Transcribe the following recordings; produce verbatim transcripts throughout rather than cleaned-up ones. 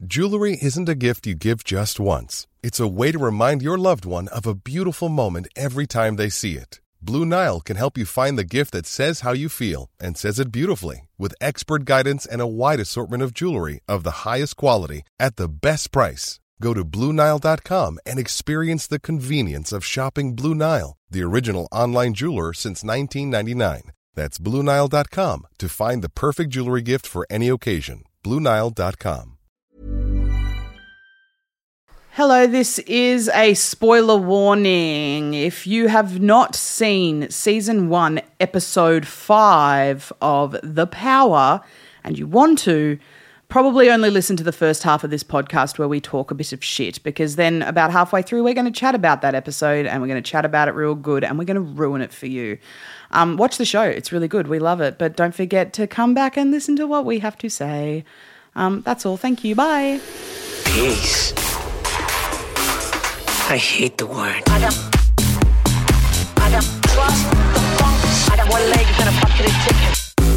Jewelry isn't a gift you give just once. It's a way to remind your loved one of a beautiful moment every time they see it. Blue Nile can help you find the gift that says how you feel and says it beautifully, with expert guidance and a wide assortment of jewelry of the highest quality at the best price. Go to Blue Nile dot com and experience the convenience of shopping Blue Nile, the original online jeweler since nineteen ninety-nine. That's Blue Nile dot com to find the perfect jewelry gift for any occasion. Blue Nile dot com. Hello, this is a spoiler warning. If you have not seen season one, episode five of The Power, and you want to, probably only listen to the first half of this podcast where we talk a bit of shit, because then about halfway through we're going to chat about that episode and we're going to chat about it real good and we're going to ruin it for you. Um, watch the show. It's really good. We love it. But don't forget to come back and listen to what we have to say. Um, that's all. Thank you. Bye. Peace. I hate the word. I got, I got trust the funk. I got one leg and a bucket of chicken.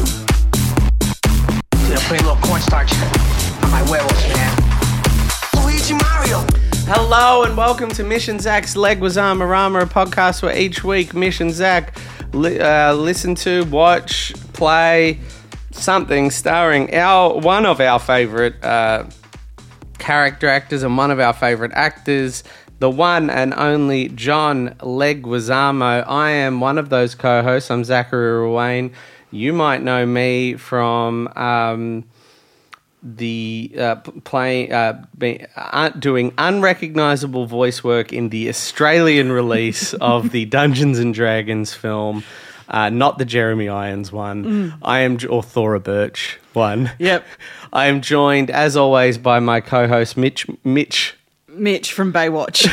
Dude, I put a little cornstarch on my werewolves, man. Luigi Mario. Hello and welcome to Mission Zach's Leguizamo Rama, a podcast where each week Mission Zach li- uh, listen to, watch, play something starring our one of our favourite uh, character actors and one of our favourite actors, the one and only John Leguizamo. I am one of those co-hosts. I'm Zachary Ruane. You might know me from um, the uh, playing, uh, be, uh, doing unrecognisable voice work in the Australian release of the Dungeons and Dragons film, uh, not the Jeremy Irons one. Mm. I am, or Thora Birch one. Yep. I am joined, as always, by my co-host Mitch. Mitch. Mitch from Baywatch.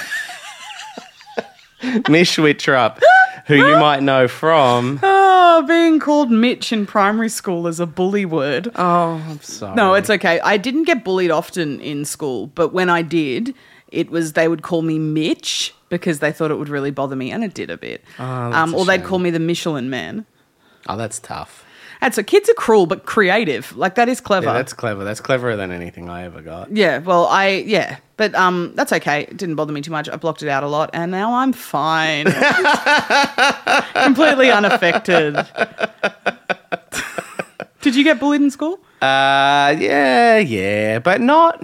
Mish Wittrup, who you might know from... Oh, being called Mitch in primary school is a bully word. Oh, I'm sorry. No, it's okay. I didn't get bullied often in school, but when I did, it was they would call me Mitch because they thought it would really bother me, and it did a bit. Oh, um, a or they'd shame. call me the Michelin Man. Oh, that's tough. And so kids are cruel but creative. Like, that is clever. Yeah, that's clever. That's cleverer than anything I ever got. Yeah, well, I, yeah. But um, that's okay. It didn't bother me too much. I blocked it out a lot, and now I'm fine. Completely unaffected. Did you get bullied in school? Uh, yeah, yeah, but not...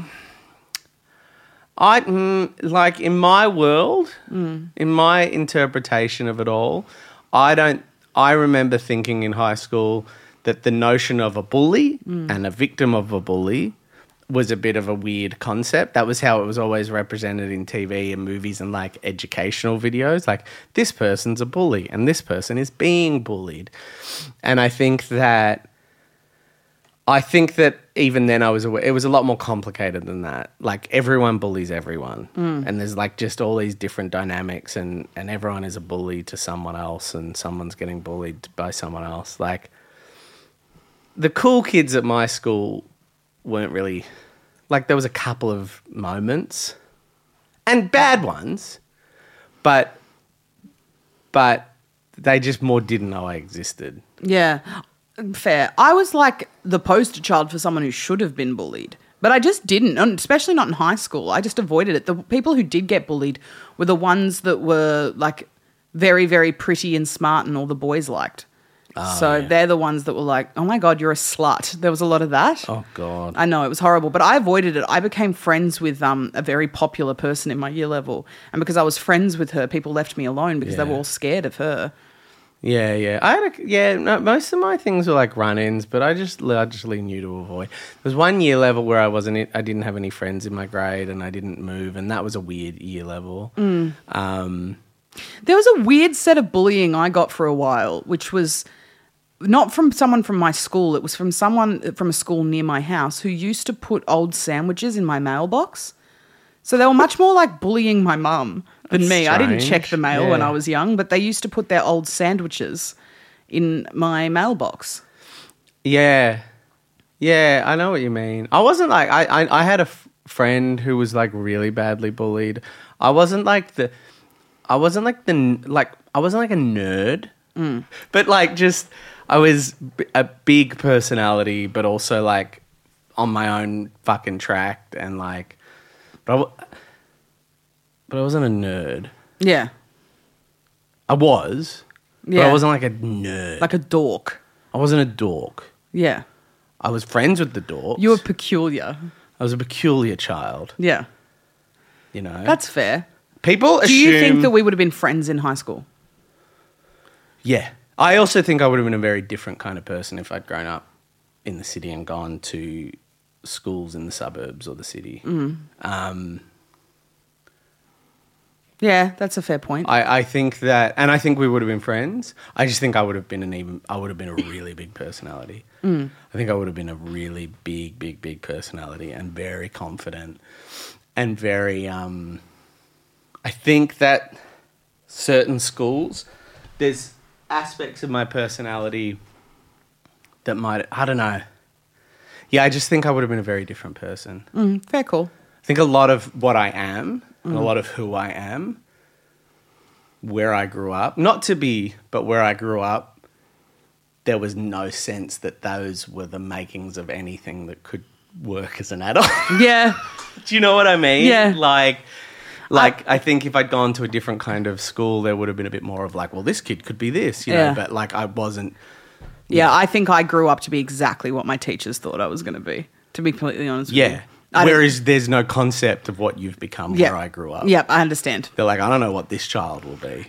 I, mm, like, in my world, mm. in my interpretation of it all, I don't... I remember thinking in high school that the notion of a bully mm. and a victim of a bully was a bit of a weird concept. That was how it was always represented in T V and movies and like educational videos. Like, this person's a bully and this person is being bullied. And I think that I think that even then I was aware, it was a lot more complicated than that. Like, everyone bullies everyone. Mm. And there's like just all these different dynamics and, and everyone is a bully to someone else and someone's getting bullied by someone else. Like, the cool kids at my school weren't really... Like, there was a couple of moments and bad ones, but but they just more didn't know I existed. Yeah. Fair. I was like the poster child for someone who should have been bullied, but I just didn't, and especially not in high school. I just avoided it. The people who did get bullied were the ones that were like very, very pretty and smart and all the boys liked. Oh, so yeah. They're the ones that were like, oh my God, you're a slut. There was a lot of that. Oh God. I know, it was horrible, but I avoided it. I became friends with um, a very popular person in my year level, and because I was friends with her, people left me alone because yeah. they were all scared of her. Yeah, yeah. I had a, yeah, no, most of my things were like run-ins, but I just largely knew to avoid. There was one year level where I wasn't, I didn't have any friends in my grade and I didn't move, and that was a weird year level. Mm. Um, there was a weird set of bullying I got for a while, which was not from someone from my school. It was from someone from a school near my house who used to put old sandwiches in my mailbox. So they were much more like bullying my mum than That's me. strange. I didn't check the mail yeah. when I was young, but they used to put their old sandwiches in my mailbox. Yeah. Yeah, I know what you mean. I wasn't like, I, I, I had a f- friend who was like really badly bullied. I wasn't like the, I wasn't like the, like, I wasn't like a nerd, mm. but like just, I was a big personality, but also like on my own fucking track and like, but I, w- but I wasn't a nerd. Yeah. I was, Yeah. but I wasn't like a nerd. Like a dork. I wasn't a dork. Yeah. I was friends with the dorks. You were peculiar. I was a peculiar child, Yeah. you know. That's fair. People Do assume. you think that we would have been friends in high school? Yeah. I also think I would have been a very different kind of person if I'd grown up in the city and gone to schools in the suburbs or the city. Mm. Um, Yeah, that's a fair point. I, I think that, and I think we would have been friends. I just think I would have been an even, I would have been a really big personality. Mm. I think I would have been a really big, big, big personality and very confident and very, um, I think that certain schools, there's aspects of my personality that might, I don't know. Yeah, I just think I would have been a very different person. Mm, fair call. I think a lot of what I am and a lot of who I am, where I grew up, not to be, but where I grew up, there was no sense that those were the makings of anything that could work as an adult. Yeah. Do you know what I mean? Yeah. Like, like I, I think if I'd gone to a different kind of school, there would have been a bit more of like, well, this kid could be this, you know, Yeah. but like I wasn't. Yeah, I think I grew up to be exactly what my teachers thought I was going to be, to be completely honest with you. Yeah. I don't- Whereas there's no concept of what you've become Yeah. where I grew up. Yep, I understand. They're like, I don't know what this child will be.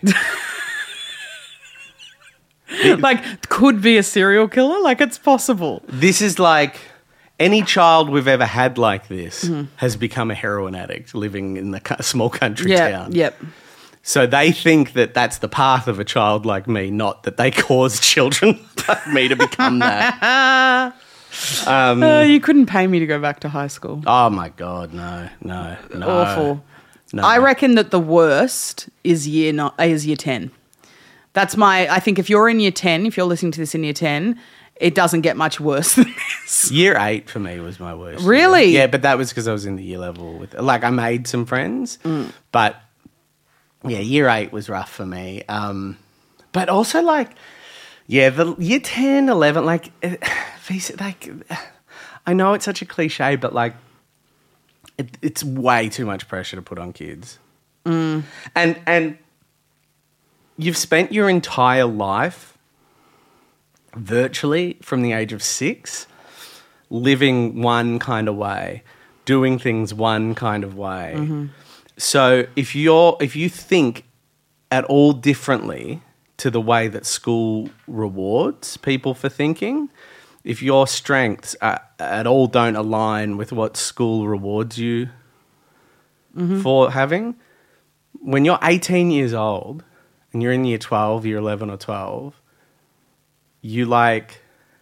Like, could be a serial killer? Like, it's possible. This is like any child we've ever had like this Mm-hmm. has become a heroin addict living in the cu- small country Yeah, town. yep. So they think that that's the path of a child like me, not that they cause children like me to become that. Um, Uh, you couldn't pay me to go back to high school. oh my God, no, no, no. Awful. No. I reckon that the worst is year not is year ten. That's my. I think if you're in year ten, if you're listening to this in year ten, it doesn't get much worse than this. Year eight for me was my worst. Really? year. Yeah, but that was because I was in the year level with, like, I made some friends, Mm. but yeah, year eight was rough for me. Um, but also, like, yeah, the year ten, eleven, like, uh, these- like, I know it's such a cliche, but like, it, it's way too much pressure to put on kids, Mm. and and you've spent your entire life virtually from the age of six living one kind of way, doing things one kind of way. Mm-hmm. So if you're if you think at all differently to the way that school rewards people for thinking, if your strengths are, at all don't align with what school rewards you for having, when you're eighteen years old and you're in year twelve, year eleven or twelve, you like,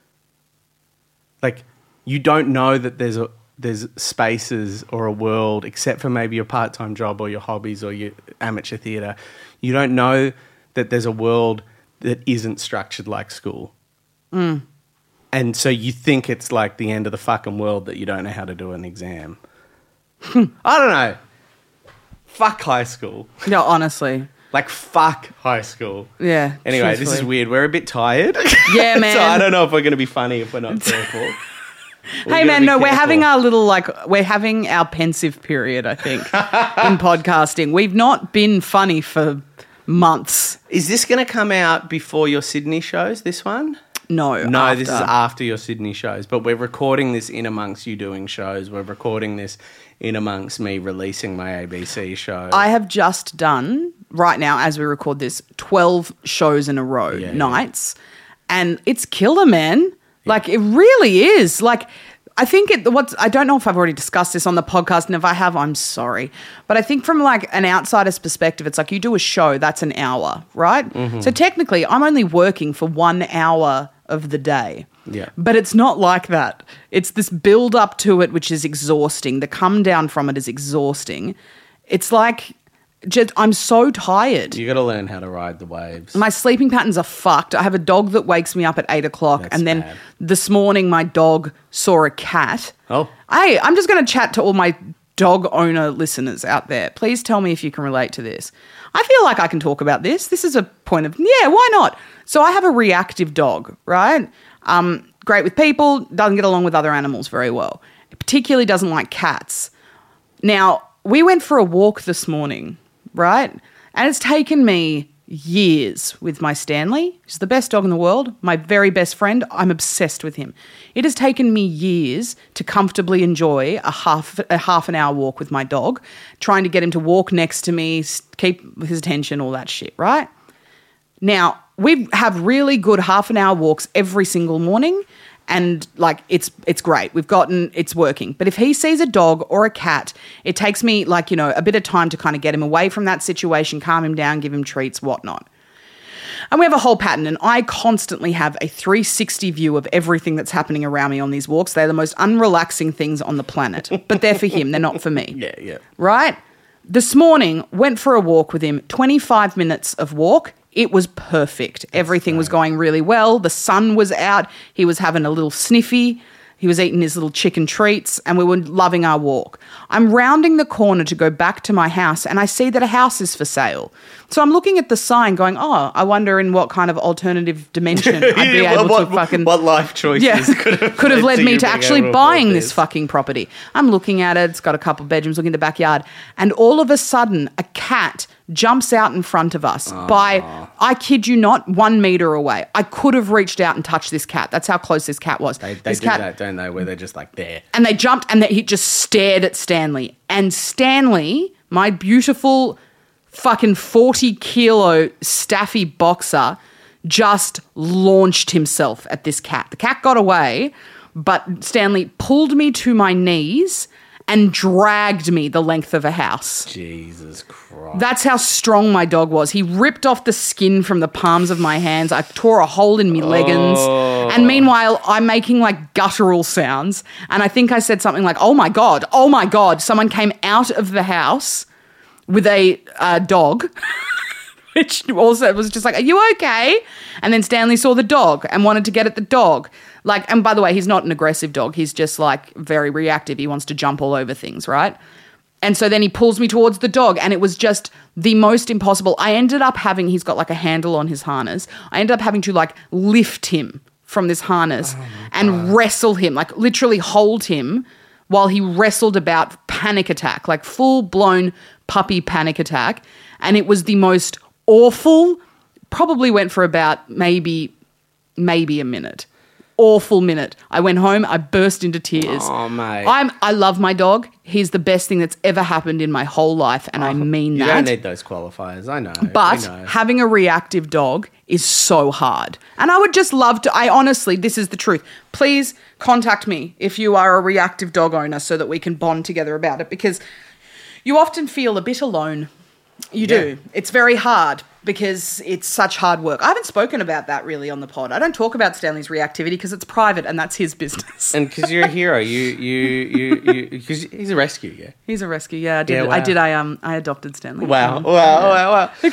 like you don't know that there's a there's spaces or a world except for maybe your part-time job or your hobbies or your amateur theatre. You don't know that there's a world that isn't structured like school. Mm. And so you think it's like the end of the fucking world that you don't know how to do an exam. Hmm. I don't know. Fuck high school. No, honestly. Like, fuck high school. Yeah. Anyway, this is truthfully. weird. We're a bit tired. Yeah, man. So I don't know if we're going to be funny if we're not careful. We're Hey gonna man, be no, we're careful. having our little like we're having our pensive period, I think, in podcasting. We've not been funny for months. Is this going to come out before your Sydney shows, this one? No. No, after. this is after your Sydney shows, but we're recording this in amongst you doing shows. We're recording this in amongst me releasing my A B C show. I have just done right now, as we record this, twelve shows in a row, Yeah, nights, and it's killer, man. Like it really is. Like I think it. What I don't know if I've already discussed this on the podcast, and if I have, I'm sorry. But I think from like an outsider's perspective, it's like you do a show that's an hour, right? Mm-hmm. So technically, I'm only working for one hour of the day. Yeah. But it's not like that. It's this build up to it, which is exhausting. The come down from it is exhausting. It's like, just, I'm so tired. You got to learn how to ride the waves. My sleeping patterns are fucked. I have a dog that wakes me up at eight o'clock. That's and then bad. this morning, my dog saw a cat. Oh. Hey, I'm just going to chat to all my dog owner listeners out there. Please tell me if you can relate to this. I feel like I can talk about this. This is a point of, yeah, why not? So I have a reactive dog, right? Um, great with people, doesn't get along with other animals very well. particularly doesn't like cats. Now, we went for a walk this morning, right? And it's taken me years with my Stanley. He's the best dog in the world, my very best friend. I'm obsessed with him. It has taken me years to comfortably enjoy a half a half an hour walk with my dog, trying to get him to walk next to me, keep his attention, all that shit, right? Now, we have really good half an hour walks every single morning, and like it's it's great. We've gotten it's working. But if he sees a dog or a cat, it takes me like, you know, a bit of time to kind of get him away from that situation, calm him down, give him treats, whatnot. And we have a whole pattern, and I constantly have a three sixty view of everything that's happening around me on these walks. They're the most unrelaxing things on the planet, but they're for him. They're not for me. Yeah, yeah. Right? This morning, went for a walk with him, twenty-five minutes of walk. It was perfect. Everything was going really well. The sun was out. He was having a little sniffy. He was eating his little chicken treats, and we were loving our walk. I'm rounding the corner to go back to my house, and I see that a house is for sale. So I'm looking at the sign going, oh, I wonder in what kind of alternative dimension I'd be able what, to fucking... What life choices yeah, could have, could have led me to actually buying this. this fucking property. I'm looking at it. It's got a couple of bedrooms, looking at the backyard. And all of a sudden, a cat jumps out in front of us Aww. by, I kid you not, one metre away. I could have reached out and touched this cat. That's how close this cat was. They, they this do cat, that, don't they, where they're just like there. And they jumped and they, he just stared at Stanley. And Stanley, my beautiful fucking forty kilo staffy boxer, just launched himself at this cat. The cat got away, but Stanley pulled me to my knees and dragged me the length of a house. Jesus Christ. That's how strong my dog was. He ripped off the skin from the palms of my hands. I tore a hole in my leggings. Oh. And meanwhile, I'm making like guttural sounds. And I think I said something like, oh my God, oh my God. Someone came out of the house with a uh, dog, which also was just like, are you okay? And then Stanley saw the dog and wanted to get at the dog. Like, and by the way, he's not an aggressive dog. He's just like very reactive. He wants to jump all over things, right? And so then he pulls me towards the dog, and it was just the most impossible. I ended up having, he's got like a handle on his harness. I ended up having to like lift him from this harness oh and wrestle him, like literally hold him while he wrestled about panic attack, like full blown puppy panic attack. And it was the most awful, probably went for about maybe, maybe a minute. Awful minute. I went home, I burst into tears. Oh, mate. I'm, I love my dog. He's the best thing that's ever happened in my whole life, and I mean you that. You don't need those qualifiers, I know. But I know. having a reactive dog is so hard. And I would just love to, I honestly, this is the truth. Please contact me if you are a reactive dog owner so that we can bond together about it, because you often feel a bit alone. You Yeah. do. It's very hard because it's such hard work. I haven't spoken about that really on the pod. I don't talk about Stanley's reactivity because it's private and that's his business. And because you're a hero, you, you, you, you, because he's a rescue, yeah. He's a rescue. Yeah, I did. Yeah, wow. I did. I um, I adopted Stanley. Wow, Um, wow, wow, wow.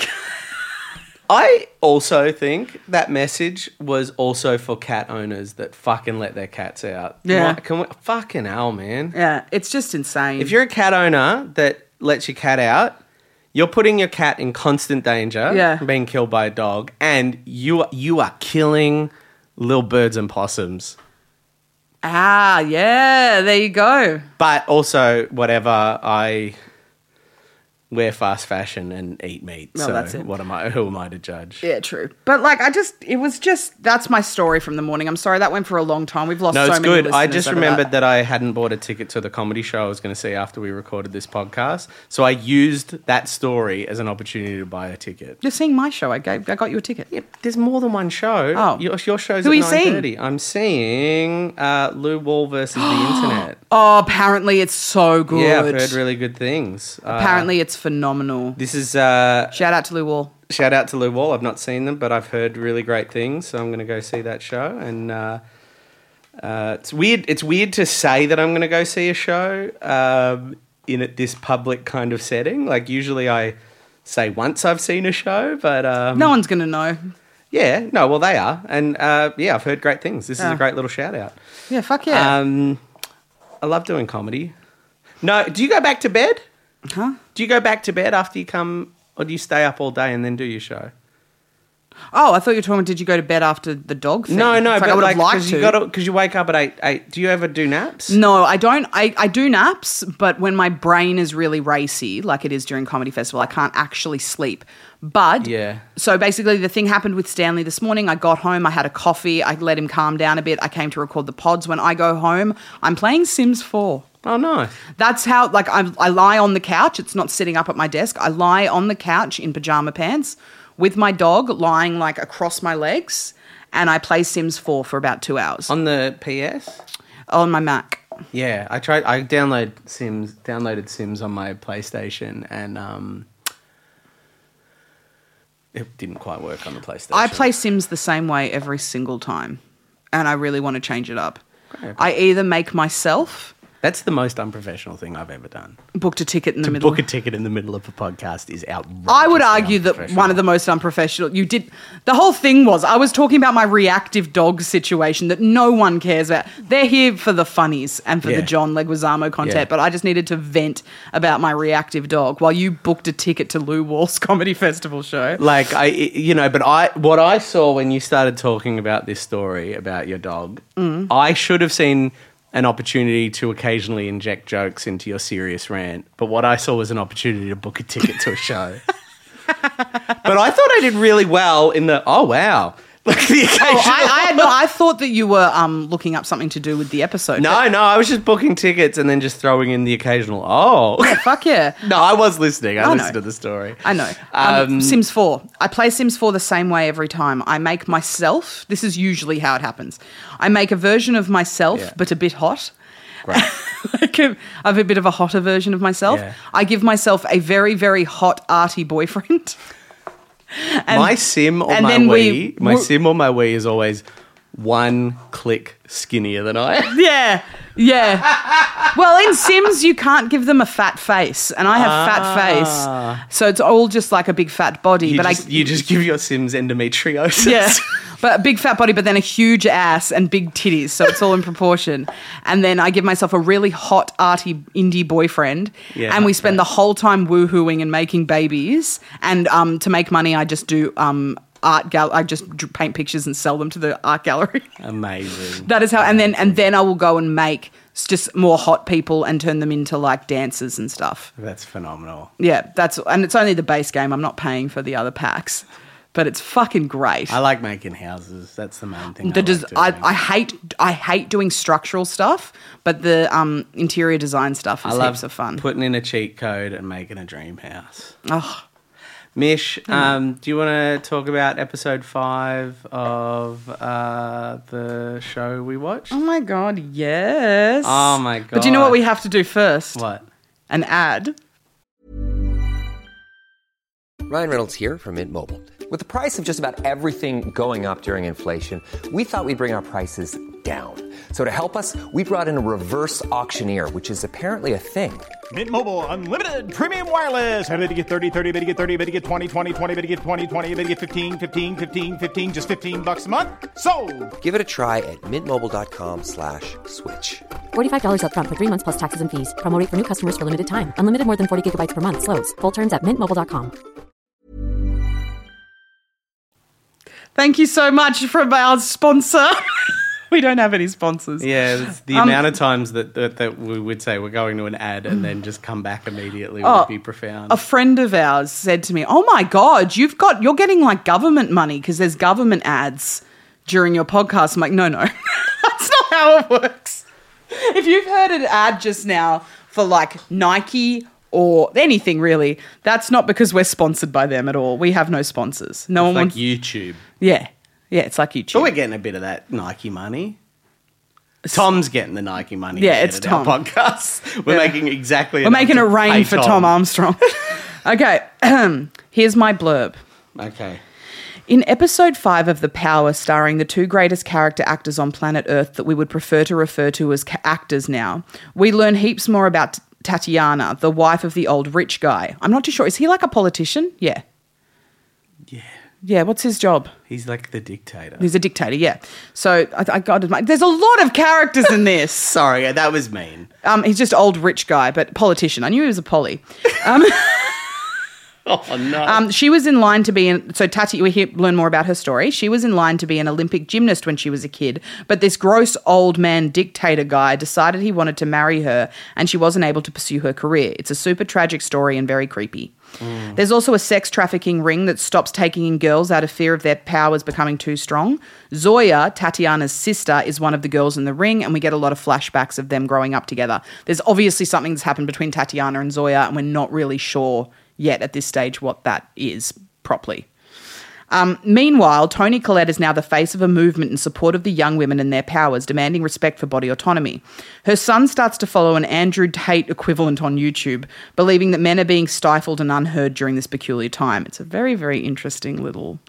I also think that message was also for cat owners that fucking let their cats out. Yeah. What- Can we, fucking hell, man. Yeah, it's just insane. If you're a cat owner that lets your cat out, you're putting your cat in constant danger Yeah. from being killed by a dog, and you you are killing little birds and possums. ah, yeah, there you go. But also, whatever, I wear fast fashion and eat meat. Well, so that's it. what am I? Who am I to judge? Yeah, true. But like, I just, it was just, that's my story from the morning. I'm sorry that went for a long time. We've lost No, so it's many good. I listeners just over remembered that. that I hadn't bought a ticket to the comedy show I was going to see after we recorded this podcast. So I used that story as an opportunity to buy a ticket. You're seeing my show. I gave, I got you a ticket. Yeah, there's more than one show. Oh. Your, your show's Who at are you nine seeing? thirty. I'm seeing uh, Lou Wall versus the Internet. Oh, apparently it's so good. Yeah, I've heard really good things. Uh, Apparently it's phenomenal. this is... Uh, Shout out to Lou Wall. shout out to Lou Wall. I've not seen them, but I've heard really great things, so I'm going to go see that show. And uh, uh, it's weird. It's weird to say that I'm going to go see a show um, in a, this public kind of setting. Like usually, I say once I've seen a show, but um, No one's going to know. yeah, no, well they are, and uh, yeah, I've heard great things. This is Yeah. a great little shout out. Yeah, fuck yeah. Um, I love doing comedy. No, do you go back to bed? huh? Do you go back to bed after you come, or do you stay up all day and then do your show? Oh, I thought you were talking, did you go to bed after the dog thing? No, no, It's but I would like, have liked because to. you, gotta- 'cause you wake up at eight, eight. Do you ever do naps? No, I don't. I, I do naps, but when my brain is really racy, like it is during Comedy Festival, I can't actually sleep. But, Yeah. so basically the thing happened with Stanley this morning. I got home, I had a coffee, I let him calm down a bit. I came to record the pods. When I go home, I'm playing Sims four. Oh, nice. That's how, like, I, I lie on the couch. It's not sitting up at my desk. I lie on the couch in pajama pants with my dog lying, like, across my legs, and I play Sims four for about two hours On the P S? on my Mac. Yeah, I tried. I download Sims, downloaded Sims on my PlayStation, and um, it didn't quite work on the PlayStation. I play Sims the same way every single time, and I really want to change it up. Great. I either make myself That's the most unprofessional thing I've ever done. booked a ticket in the To middle. book a ticket in the middle of a podcast is outrageous. I would argue that one of the most unprofessional. You did the whole thing was I was talking about my reactive dog situation that no one cares about. They're here for the funnies and for Yeah. the John Leguizamo content, Yeah. but I just needed to vent about my reactive dog while you booked a ticket to Lou Wall's Comedy Festival show. Like I, you know, but I, what I saw when you started talking about this story about your dog, Mm. I should have seen an opportunity to occasionally inject jokes into your serious rant. But what I saw was an opportunity to book a ticket to a show. But I thought I did really well in the, oh, wow. Like the occasional. Oh, I, I, had no, I thought that you were um, looking up something to do with the episode. no, no, I was just booking tickets and then just throwing in the occasional, oh. but fuck yeah. No, I was listening. I, I know. listened to the story. I know. Um, Um, Sims four. I play Sims four the same way every time. I make myself, this is usually how it happens. I make a version of myself, Yeah. but a bit hot. Right. like a, I have a bit of a hotter version of myself. Yeah. I give myself a very, very hot, arty boyfriend. And- my sim or and my then Wii, we- my we- sim or my Wii is always one click skinnier than I am. Yeah, yeah. Well, in Sims, you can't give them a fat face, and I have Ah. fat face, so it's all just like a big fat body. You but just, I, you just give your sims endometriosis. yeah, but a big fat body, but then a huge ass and big titties, so it's all in proportion. And then I give myself a really hot, arty indie boyfriend, Yeah, and we spend right. the whole time woohooing and making babies. And um, to make money, I just do um, art gal. I just dr- paint pictures and sell them to the art gallery. Amazing. That is how, and then and then I will go and make s- just more hot people and turn them into like dancers and stuff. That's phenomenal. Yeah, that's and it's only the base game. I'm not paying for the other packs, but it's fucking great. I like making houses. That's the main thing. The I, des- like I, doing. I hate I hate doing structural stuff, but the um, interior design stuff I is love heaps of fun. putting in a cheat code and making a dream house. Oh, Mish, um, do you want to talk about episode five of uh, the show we watched? oh my god, yes. Oh my But do you know what God. we have to do first? What? An ad. Ryan Reynolds here from Mint Mobile. With the price of just about everything going up during inflation, we thought we'd bring our prices down. So to help us, we brought in a reverse auctioneer, which is apparently a thing. Mint Mobile Unlimited Premium Wireless. How to get thirty, thirty, how to get thirty, how to get twenty, twenty, twenty, how to get twenty, twenty, how to get fifteen, fifteen, fifteen, fifteen, just fifteen bucks a month? Sold! Give it a try at mintmobile.com slash switch. forty-five dollars up front for three months plus taxes and fees. Promo rate for new customers for limited time. Unlimited more than forty gigabytes per month. Slows full terms at mint mobile dot com. Thank you so much from our sponsor. We don't have any sponsors. Yeah, it's the Um, amount of times that, that that we would say we're going to an ad and then just come back immediately Oh, would be profound. A friend of ours said to me, "Oh my god, you've got you're getting like government money because there's government ads during your podcast." I'm like, "No, no. That's not how it works. If you've heard an ad just now for like Nike or anything really, that's not because we're sponsored by them at all. We have no sponsors. No It's one like wants YouTube. Yeah. Yeah, it's like YouTube. But we're getting a bit of that Nike money. Tom's getting the Nike money. Yeah, we it's get at our Tom. podcast. We're Yeah. making exactly. We're enough making to it rain pay for Tom Armstrong. Okay, here's my blurb. Okay. In episode five of The Power, starring the two greatest character actors on planet Earth that we would prefer to refer to as ca- actors now, we learn heaps more about T- Tatiana, the wife of the old rich guy. I'm not too sure. Is he like a politician? Yeah. Yeah. Yeah, what's his job? He's like the dictator. He's a dictator, yeah. So I, I got to, there's a lot of characters in this. Sorry, that was mean. Um, he's just old rich guy, but politician. I knew he was a poly. Um, Oh, no. Um, she was in line to be in, so Tati, we hear, learn more about her story. She was in line to be an Olympic gymnast when she was a kid, but this gross old man dictator guy decided he wanted to marry her and she wasn't able to pursue her career. It's a super tragic story and very creepy. Mm. There's also a sex trafficking ring that stops taking in girls out of fear of their powers becoming too strong. Zoya, Tatiana's sister, is one of the girls in the ring, and we get a lot of flashbacks of them growing up together. There's obviously something that's happened between Tatiana and Zoya, and we're not really sure yet at this stage what that is properly. Um, meanwhile, Toni Collette is now the face of a movement in support of the young women and their powers, demanding respect for body autonomy. Her son starts to follow an Andrew Tate equivalent on YouTube, believing that men are being stifled and unheard during this peculiar time. It's a very, very interesting little,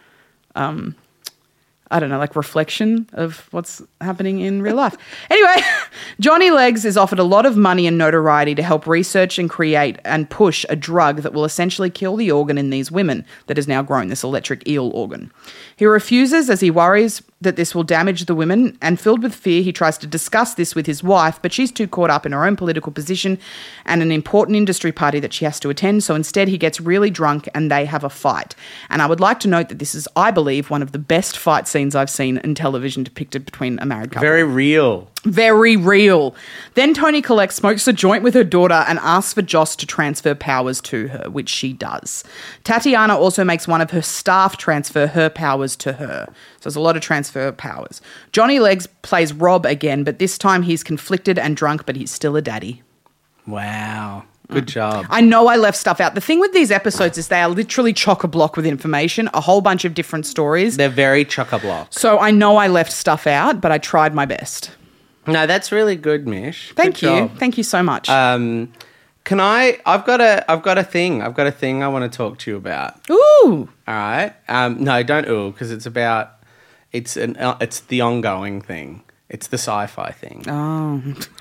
um, I don't know, like reflection of what's happening in real life. Anyway, Johnny Legs is offered a lot of money and notoriety to help research and create and push a drug that will essentially kill the organ in these women that has now grown, this electric eel organ. He refuses as he worries that this will damage the women, and filled with fear, he tries to discuss this with his wife, but she's too caught up in her own political position and an important industry party that she has to attend, so instead he gets really drunk and they have a fight. And I would like to note that this is, I believe, one of the best fight scenes I've seen in television depicted between a married couple. Very real. Very real. Then Toni Collette smokes a joint with her daughter and asks for Joss to transfer powers to her, which she does. Tatiana also makes one of her staff transfer her powers to her. So there's a lot of transfer powers. Johnny Legs plays Rob again, but this time he's conflicted and drunk, but he's still a daddy. Wow. Good job. I know I left stuff out. The thing with these episodes is they are literally chock-a-block with information, a whole bunch of different stories. They're very chock-a-block. So I know I left stuff out, but I tried my best. No, that's really good, Mish. Thank Good you. job. Thank you so much. Um, can I? I've got a. I've got a thing. I've got a thing I want to talk to you about. Ooh. All right. Um, no, don't ooh, because it's about. It's an. Uh, it's the ongoing thing. It's the sci-fi thing. Oh.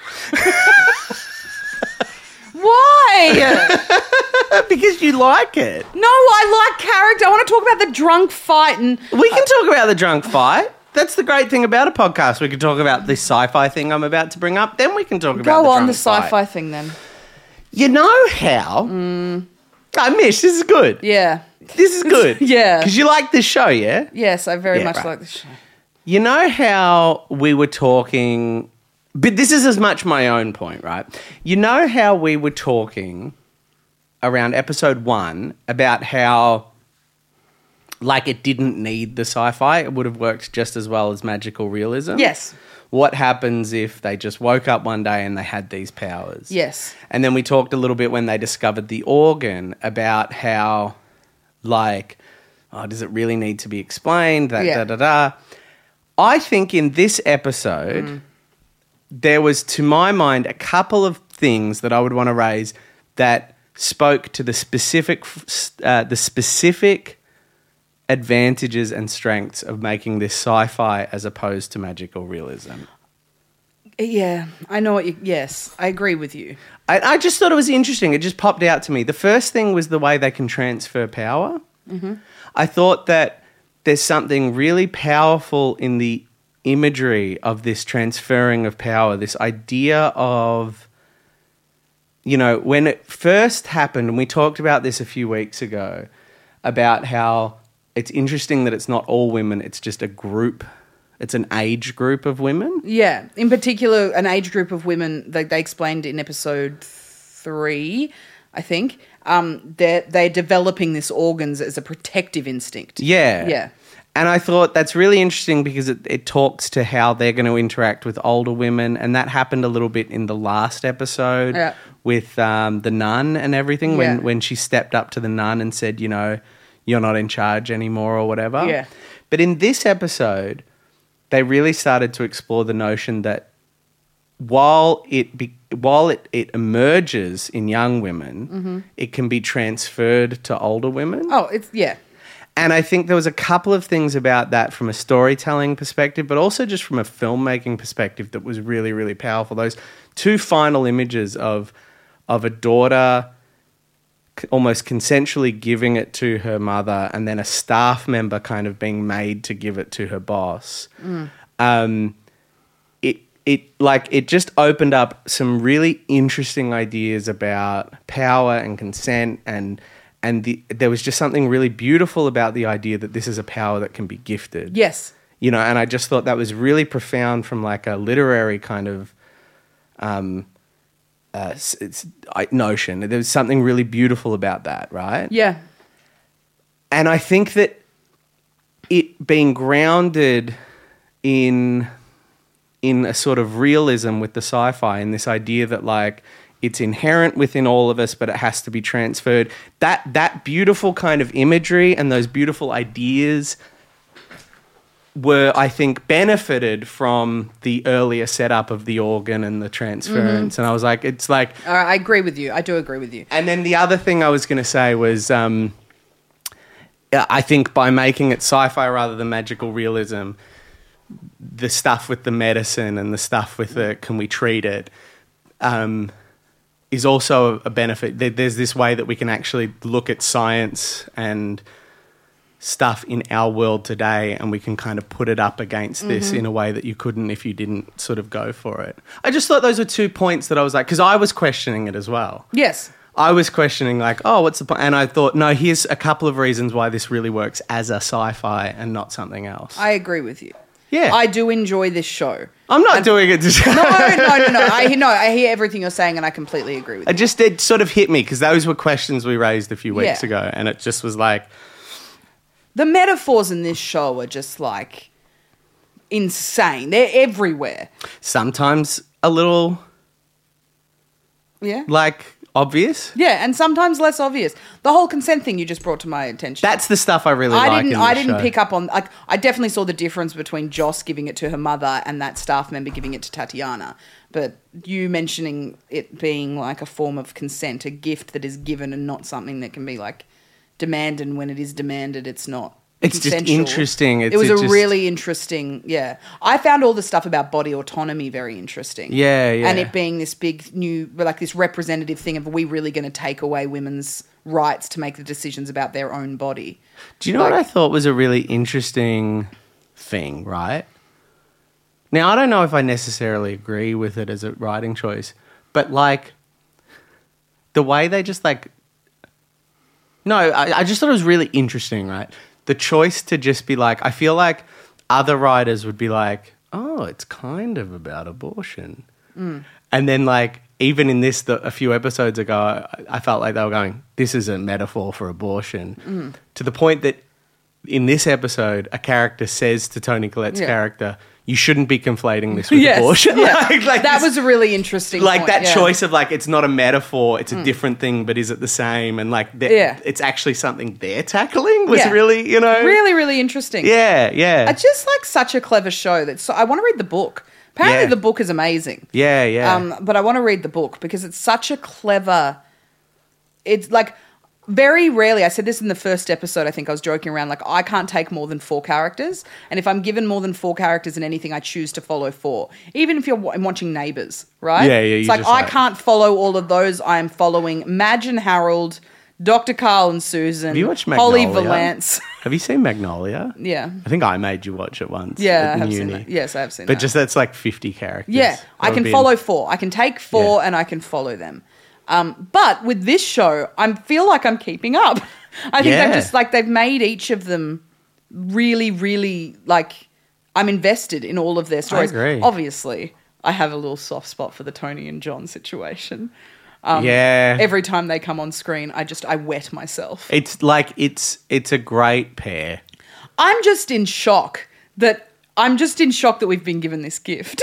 Why? Because you like it. No, I like character. I want to talk about the drunk fight and. We can talk about the drunk fight. That's the great thing about a podcast. We can talk about this sci-fi thing I'm about to bring up. Then we can talk about Go the on drunk the sci-fi fight. thing then. You know how? Mm. Oh, Mish, this is good. Yeah. This is good. Yeah. Because you like this show, yeah? Yes, I very Yeah, much right. like this show. You know how we were talking, but this is as much my own point, right? You know how we were talking around episode one about how, like, it didn't need the sci-fi. It would have worked just as well as magical realism. Yes. What happens if they just woke up one day and they had these powers? Yes. And then we talked a little bit when they discovered the organ about how, like, oh, does it really need to be explained? That Yeah. da da da. I think in this episode, mm. there was, to my mind, a couple of things that I would want to raise that spoke to the specific, uh, the specific advantages and strengths of making this sci-fi as opposed to magical realism. Yeah, I know what you... Yes, I agree with you. I, I just thought it was interesting. It just popped out to me. The first thing was the way they can transfer power. Mm-hmm. I thought that there's something really powerful in the imagery of this transferring of power, this idea of, you know, when it first happened, and we talked about this a few weeks ago, about how it's interesting that it's not all women, it's just a group, it's an age group of women. Yeah, in particular, an age group of women, like they explained in episode three, I think, um, they're, they're developing this organs as a protective instinct. Yeah. Yeah. And I thought that's really interesting because it, it talks to how they're going to interact with older women, and that happened a little bit in the last episode Yeah. with um, the nun and everything, when, Yeah. when she stepped up to the nun and said, you know, you're not in charge anymore or whatever. Yeah. But in this episode, they really started to explore the notion that while it be, while it, it emerges in young women, mm-hmm. it can be transferred to older women. Oh, it's... Yeah. And I think there was a couple of things about that from a storytelling perspective, but also just from a filmmaking perspective that was really, really powerful. Those two final images of of a daughter almost consensually giving it to her mother and then a staff member kind of being made to give it to her boss. Mm. Um, it it like it just opened up some really interesting ideas about power and consent and and the, there was just something really beautiful about the idea that this is a power that can be gifted. Yes. You know, and I just thought that was really profound from like a literary kind of um, uh, s- it's, I, notion. There was something really beautiful about that, right? Yeah. And I think that it being grounded in in a sort of realism with the sci-fi and this idea that like it's inherent within all of us, but it has to be transferred. That that beautiful kind of imagery and those beautiful ideas were, I think, benefited from the earlier setup of the organ and the transference. Mm-hmm. And I was like, it's like... All right, I agree with you. I do agree with you. And then the other thing I was going to say was... Um, I think by making it sci-fi rather than magical realism, the stuff with the medicine and the stuff with the can we treat it um, is also a benefit. There's this way that we can actually look at science and stuff in our world today and we can kind of put it up against this mm-hmm. in a way that you couldn't if you didn't sort of go for it. I just thought those were two points that I was like, because I was questioning it as well. Yes. I was questioning like, oh, what's the point? And I thought, no, here's a couple of reasons why this really works as a sci-fi and not something else. I agree with you. Yeah. I do enjoy this show. I'm not and doing it to... No, no, no, no. I hear, no, I hear everything you're saying and I completely agree with it you. just it sort of hit me because those were questions we raised a few weeks Yeah. ago and it just was like... The metaphors in this show are just like insane. They're everywhere. Sometimes a little... Yeah. Like... obvious? Yeah, and sometimes less obvious. The whole consent thing you just brought to my attention. That's the stuff I really I like didn't in the I didn't show. pick up on like I definitely saw the difference between Joss giving it to her mother and that staff member giving it to Tatiana. But you mentioning it being like a form of consent, a gift that is given and not something that can be like demanded, and when it is demanded it's not. It's just consensual. interesting. It's, it was it a just... really interesting, yeah. I found all the stuff about body autonomy very interesting. Yeah, yeah. And it being this big new, like this representative thing of, are we really going to take away women's rights to make the decisions about their own body? Do you know like, what I thought was a really interesting thing, right? Now, I don't know if I necessarily agree with it as a writing choice, but like the way they just like, no, I, I just thought it was really interesting, right? The choice to just be like, I feel like other writers would be like, oh, it's kind of about abortion. Mm. And then like, even in this, the, a few episodes ago, I, I felt like they were going, this is a metaphor for abortion. Mm. To the point that in this episode, a character says to Toni Collette's yeah. character, you shouldn't be conflating this with yes, abortion. Yeah. like, like that this, was a really interesting Like point, that yeah. choice of like, it's not a metaphor, it's a mm. different thing, but is it the same? And like, yeah. it's actually something they're tackling was yeah. really, you know. Really, really interesting. Yeah, yeah. It's just like such a clever show. That so I want to read the book. Apparently Yeah. the book is amazing. Yeah, yeah. Um, but I want to read the book because it's such a clever... It's like... Very rarely, I said this in the first episode, I think I was joking around, like I can't take more than four characters. And if I'm given more than four characters in anything, I choose to follow four. Even if you're w- watching Neighbours, right? Yeah, yeah. It's like just I like, can't follow all of those. I am following Madge and Harold, Doctor Carl and Susan, Have you watched Holly Magnolia? Valance. Have you seen Magnolia? Yeah. I think I made you watch it once. Yeah, I in have uni. seen that. Yes, I have seen But that. just that's like fifty characters. Yeah, That I would can be- follow four. I can take four Yeah. and I can follow them. Um, but with this show, I feel like I'm keeping up. I think Yeah. they've just like they've made each of them really, really like I'm invested in all of their stories. agree. Obviously, I have a little soft spot for the Tony and John situation. Um, Yeah. Every time they come on screen, I just I wet myself. It's like it's it's a great pair. I'm just in shock that I'm just in shock that we've been given this gift.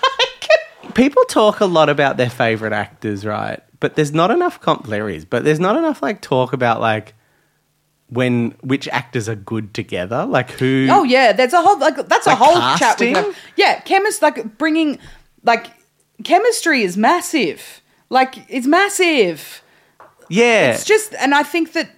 People talk a lot about their favorite actors, right? But there's not enough comp there is, but there's not enough like talk about like when which actors are good together, like who. Oh yeah, there's a whole like that's a Like whole casting? chat we can have. Yeah, chemist like bringing like chemistry is massive. Like it's massive. Yeah, It's just, and I think that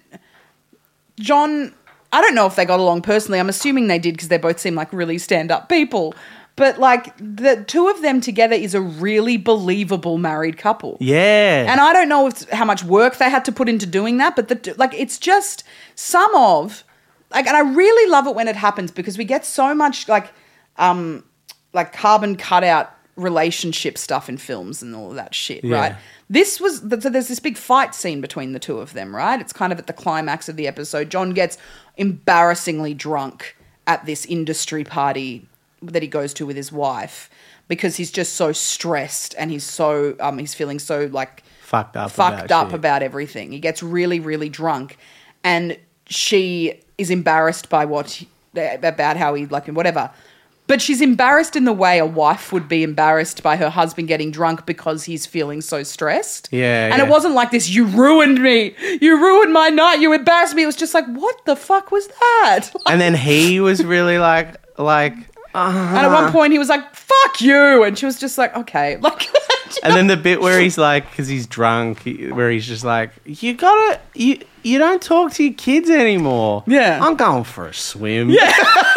John. I don't know if they got along personally. I'm assuming they did because they both seem like really stand-up people. But like the two of them together is a really believable married couple. yeah, And I don't know if, how much work they had to put into doing that, but the, like it's just some of like, and I really love it when it happens because we get so much like, um, like carbon cutout relationship stuff in films and all of that shit, Yeah. right? This was, so there's this big fight scene between the two of them, right? It's kind of at the climax of the episode. John gets embarrassingly drunk at this industry party that he goes to with his wife because he's just so stressed and he's so, um, he's feeling so like Fucked up fucked about up shit. about everything. He gets really, really drunk and she is embarrassed by what, he, about how he, like, whatever. But she's embarrassed in the way a wife would be embarrassed by her husband getting drunk because he's feeling so stressed. Yeah, And yeah. it wasn't like this, you ruined me. You ruined my night. You embarrassed me. It was just like, what the fuck was that? And then he was really like, like, And at one point he was like, fuck you. And she was just like, okay. Like, and then the bit where he's like, because he's drunk, he- where he's just like, you gotta, you, you don't talk to your kids anymore. Yeah. I'm going for a swim. Yeah.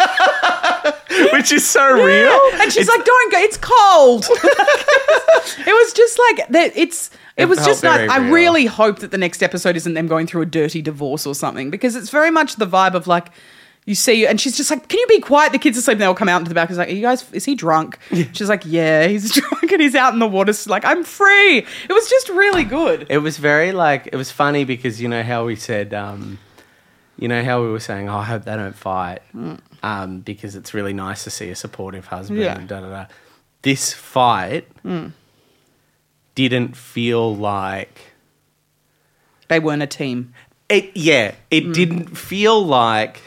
Which is so real. and she's It's- like, don't go. It's cold. It was just like, that. it's, it, It was felt just like, very I real. really hope that the next episode isn't them going through a dirty divorce or something, because it's very much the vibe of like, you see, and she's just like, can you be quiet? The kids are sleeping. They'll come out into the back. He's like, are you guys, is he drunk? She's like, yeah, he's drunk and he's out in the water. She's like, I'm free. It was just really good. It was very like, it was funny because you know how we said, um, you know how we were saying, oh, I hope they don't fight, um, because it's really nice to see a supportive husband. Yeah. And da da da. This fight didn't feel like They weren't a team. it. Yeah, it didn't feel like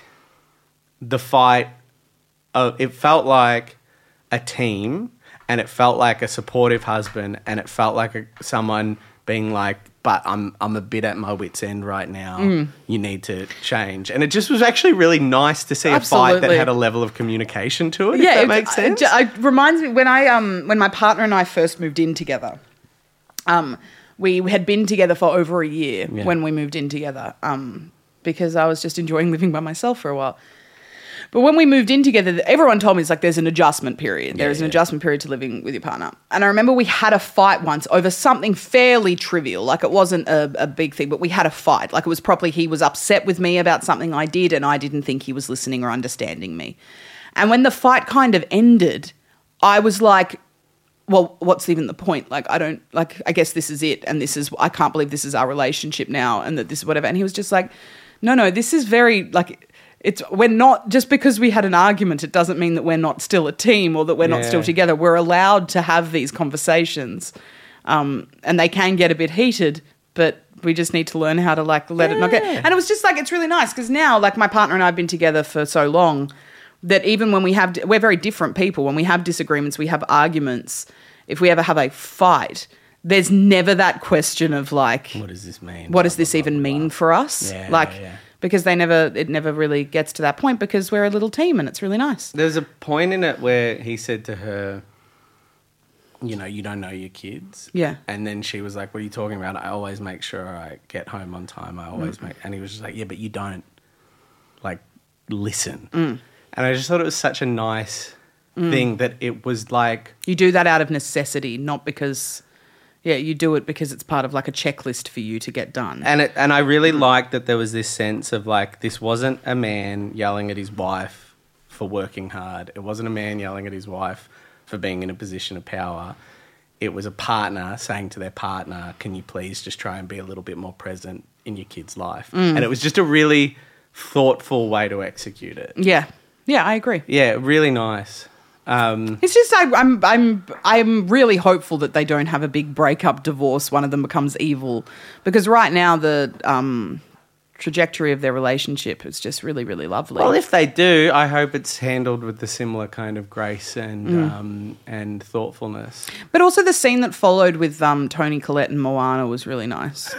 the fight. Uh, it felt like a team, and it felt like a supportive husband, and it felt like a, someone being like, but I'm I'm a bit at my wit's end right now. You need to change. And it just was actually really nice to see a fight that Absolutely. had a level of communication to it, Yeah, if that it- makes sense. It, it reminds me when I um when my partner and I first moved in together. Um, we had been together for over a year Yeah. when we moved in together. Um, because I was just enjoying living by myself for a while. But when we moved in together, everyone told me it's like there's an adjustment period. There is an yeah. adjustment period to living with your partner. And I remember we had a fight once over something fairly trivial. Like it wasn't a, a big thing, but we had a fight. Like it was probably he was upset with me about something I did and I didn't think he was listening or understanding me. And when the fight kind of ended, I was like, well, what's even the point? Like, I don't, like, I guess this is it. And this is, I can't believe this is our relationship now and that this is whatever. And he was just like, no, no, this is very, like, it's, we're not, just because we had an argument, it doesn't mean that we're not still a team or that we're not Yeah. still together. We're allowed to have these conversations. Um, and they can get a bit heated, but we just need to learn how to, like, let it not get, and it was just like, it's really nice because now, like, my partner and I have been together for so long that even when we have, we're very different people. When we have disagreements, we have arguments. If we ever have a fight, there's never that question of like, What does this mean? what does Blah, this blah, even blah, mean blah. for us? Yeah, like, yeah, yeah. because they never, it never really gets to that point because we're a little team and it's really nice. There's a point in it where he said to her, you know, you don't know your kids. Yeah. And then she was like, what are you talking about? I always make sure I get home on time. I always make, and he was just like, yeah, but you don't, like, listen. Mm. And I just thought it was such a nice thing that it was like, You do that out of necessity, not because, yeah, you do it because it's part of like a checklist for you to get done. and it, and I really liked that there was this sense of like, this wasn't a man yelling at his wife for working hard. It wasn't a man yelling at his wife for being in a position of power. It was a partner saying to their partner, can you please just try and be a little bit more present in your kid's life? And it was just a really thoughtful way to execute it. yeah. Yeah, I agree. Yeah, really nice. Um, It's just I, I'm I'm I'm really hopeful that they don't have a big breakup, divorce. One of them becomes evil, because right now the um, trajectory of their relationship is just really really lovely. well, if they do, I hope it's handled with the similar kind of grace and um, and thoughtfulness. But also the scene that followed with um, Toni Collette and Moana was really nice.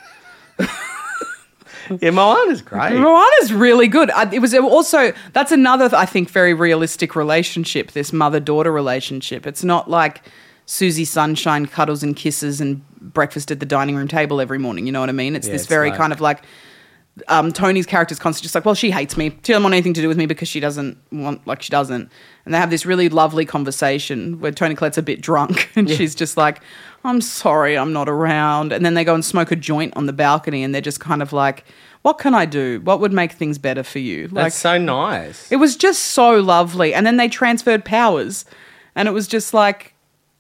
Yeah, Moana's great. Moana's really good. I, it was also, that's another, I think, very realistic relationship, this mother-daughter relationship. It's not like Susie Sunshine cuddles and kisses and breakfast at the dining room table every morning, you know what I mean? It's Yeah, this it's very like- kind of like, um, Tony's character's constantly just like, well, she hates me. She doesn't want anything to do with me because she doesn't want, like she doesn't. And they have this really lovely conversation where Toni Collette's a bit drunk and she's just like, I'm sorry, I'm not around. And then they go and smoke a joint on the balcony and they're just kind of like, what can I do? What would make things better for you? Like, That's so nice. it was just so lovely. And then they transferred powers and it was just like,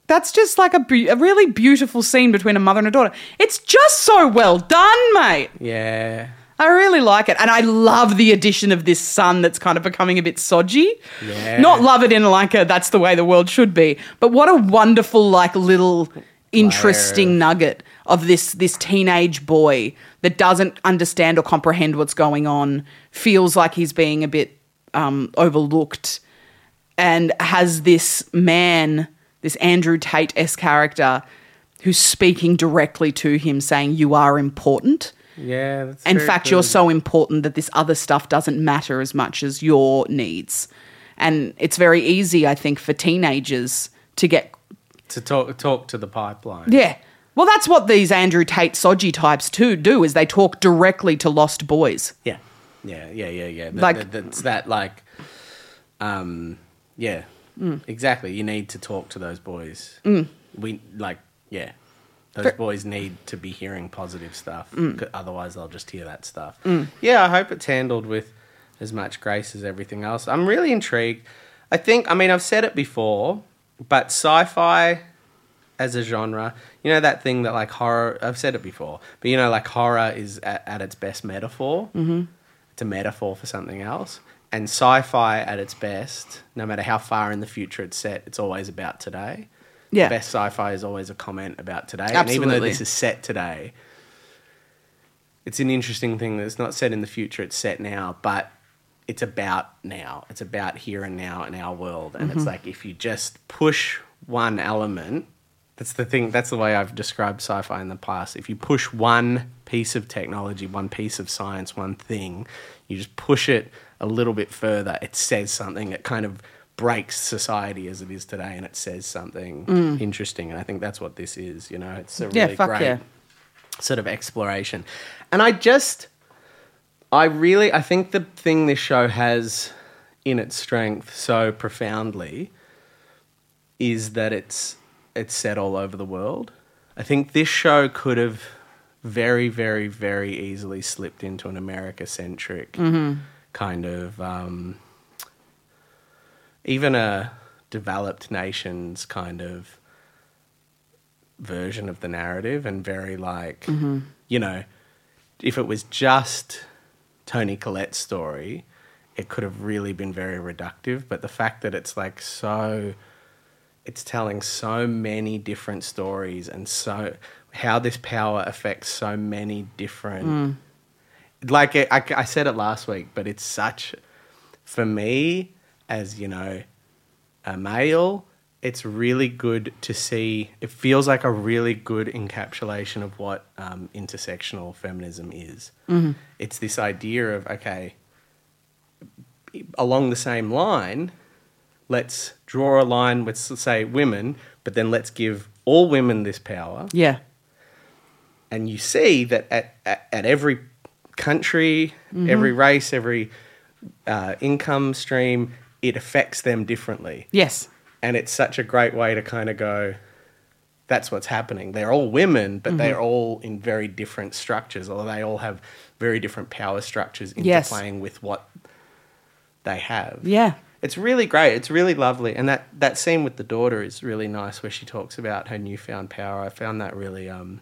that's just like a, be- a really beautiful scene between a mother and a daughter. It's just so well done, mate. Yeah. I really like it. And I love the addition of this son that's kind of becoming a bit sodgy. Yeah. Not love it in like a that's the way the world should be, but what a wonderful, like, little interesting nugget of this this teenage boy that doesn't understand or comprehend what's going on, feels like he's being a bit um, overlooked, and has this man, this Andrew Tate-esque character who's speaking directly to him saying, you are important. Yeah, that's In very fact, good. you're so important that this other stuff doesn't matter as much as your needs. And it's very easy, I think, for teenagers to get... To talk talk to the pipeline. Yeah. Well, that's what these Andrew Tate Sodgy types too do, is they talk directly to lost boys. Yeah. Yeah, yeah, yeah, yeah. That, Like- that, that's that, like, um, yeah, Mm. exactly. You need to talk to those boys. Mm. We, like, yeah. Those boys need to be hearing positive stuff. Mm. 'cause otherwise, they'll just hear that stuff. Yeah, I hope it's handled with as much grace as everything else. I'm really intrigued. I think, I mean, I've said it before, but sci-fi as a genre, you know that thing that, like, horror, I've said it before, but, you know, like, horror is at, at its best metaphor. Mm-hmm. It's a metaphor for something else. And sci-fi at its best, no matter how far in the future it's set, it's always about today. Yeah. The best sci-fi is always a comment about today. And even though Absolutely. this is set today, it's an interesting thing that it's not set in the future, it's set now, but it's about now. It's about here and now in our world. And Mm-hmm. it's like, if you just push one element, that's the thing, that's the way I've described sci-fi in the past. If you push one piece of technology, one piece of science, one thing, you just push it a little bit further, it says something. It kind of breaks society as it is today, and it says something interesting. And I think that's what this is, you know. It's a really Yeah, fuck great yeah. sort of exploration. And I just, I really, I think the thing this show has in its strength so profoundly is that it's it's set all over the world. I think this show could have very, very, very easily slipped into an America-centric kind of, um, even a developed nations kind of version of the narrative, and very like, you know, if it was just Toni Collette's story, it could have really been very reductive. But the fact that it's like so, it's telling so many different stories, and so how this power affects so many different, like I, I, I said it last week, but it's such, for me, as, you know, a male, it's really good to see. It feels like a really good encapsulation of what um, intersectional feminism is. Mm-hmm. It's this idea of, okay, along the same line, let's draw a line with, say, women, but then let's give all women this power. Yeah. And you see that at, at, at every country, Mm-hmm. every race, every uh, income stream, it affects them differently. Yes. And it's such a great way to kind of go, that's what's happening. They're all women, but Mm-hmm. they're all in very different structures, or they all have very different power structures Yes. interplaying with what they have. Yeah. It's really great. It's really lovely. And that, that scene with the daughter is really nice, where she talks about her newfound power. I found that really um,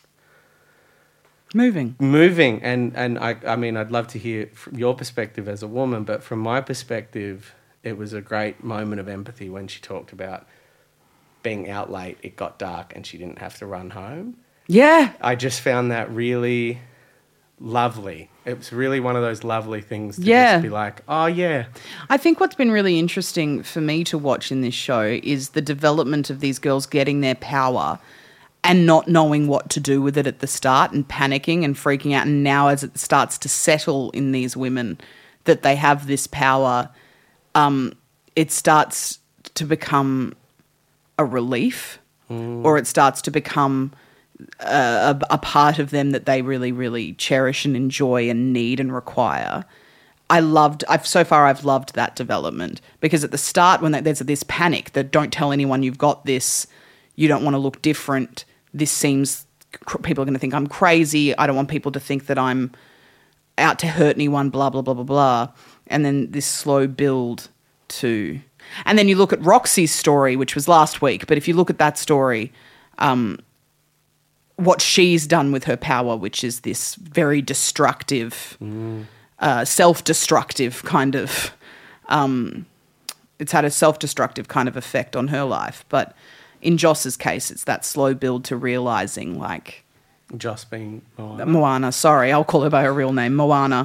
Moving. moving. And, and I, I mean, I'd love to hear from your perspective as a woman, but from my perspective, it was a great moment of empathy when she talked about being out late, it got dark, and she didn't have to run home. Yeah. I just found that really lovely. It was really one of those lovely things to Yeah. just be like, oh, yeah. I think what's been really interesting for me to watch in this show is the development of these girls getting their power and not knowing what to do with it at the start, and panicking and freaking out. And now as it starts to settle in these women that they have this power, um, it starts to become a relief, or it starts to become a, a, a part of them that they really, really cherish and enjoy and need and require. I loved, I've so far I've loved that development, because at the start when they, there's this panic that don't tell anyone you've got this, you don't want to look different, this seems, people are going to think I'm crazy, I don't want people to think that I'm out to hurt anyone, blah, blah, blah, blah, blah. And then this slow build to, And then you look at Roxy's story, which was last week, but if you look at that story, um, what she's done with her power, which is this very destructive, mm. uh, self-destructive kind of, um, it's had a self-destructive kind of effect on her life. But in Joss's case, it's that slow build to realising, like... Joss being Moana. Moana, sorry. I'll call her by her real name, Moana.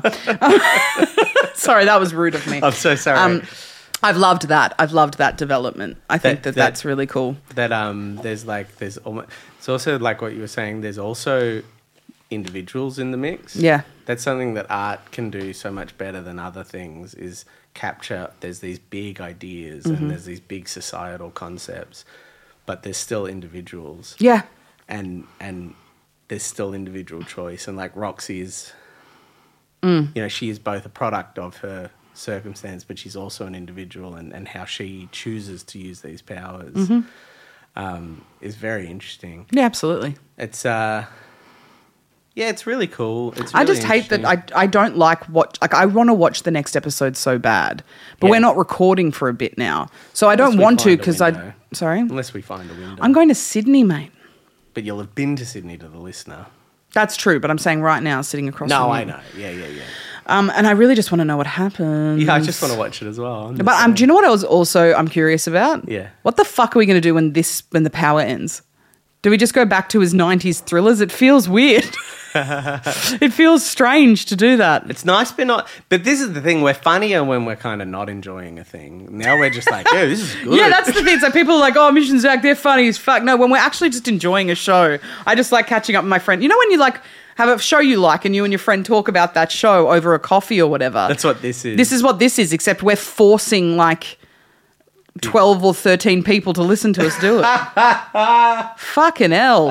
Sorry, that was rude of me. I'm so sorry. Um, I've loved that. I've loved that development. I think that, That- that that- that's really cool. That um, there's like there's almost, it's also like what you were saying. There's also individuals in the mix. Yeah. That's something that art can do so much better than other things. Is capture. There's these big ideas Mm-hmm. and there's these big societal concepts, but there's still individuals. Yeah. And and there's still individual choice. And like Roxy is, Mm. you know, she is both a product of her circumstance, but she's also an individual, and, and how she chooses to use these powers Mm-hmm. um, is very interesting. Yeah, absolutely. It's uh, yeah, it's really cool. It's I really just hate that interesting. I I don't like what like I want to watch the next episode so bad, but Yeah. we're not recording for a bit now, so I don't Unless we want to find a because I window. sorry unless we find a window. I'm going to Sydney, mate. but you'll have been to Sydney to the listener. That's true, but I'm saying right now, sitting across. No, from I you. know. Yeah, yeah, yeah. Um, and I really just want to know what happens. Yeah, I just want to watch it as well. I'm just But um, saying. do you know what I was also I'm curious about? Yeah. What the fuck are we going to do when this when the power ends? Do we just go back to his nineties thrillers? It feels weird. It feels strange to do that. It's nice, but not. But this is the thing: we're funnier when we're kind of not enjoying a thing. Now we're just like, yeah, this is good. Yeah, that's the thing. So people are like, oh, Mission Zach, they're funny as fuck. No, when we're actually just enjoying a show, I just like catching up with my friend. You know when you like have a show you like and you and your friend talk about that show over a coffee or whatever? That's what this is. This is what this is, except we're forcing like twelve or thirteen people to listen to us do it. Fucking hell.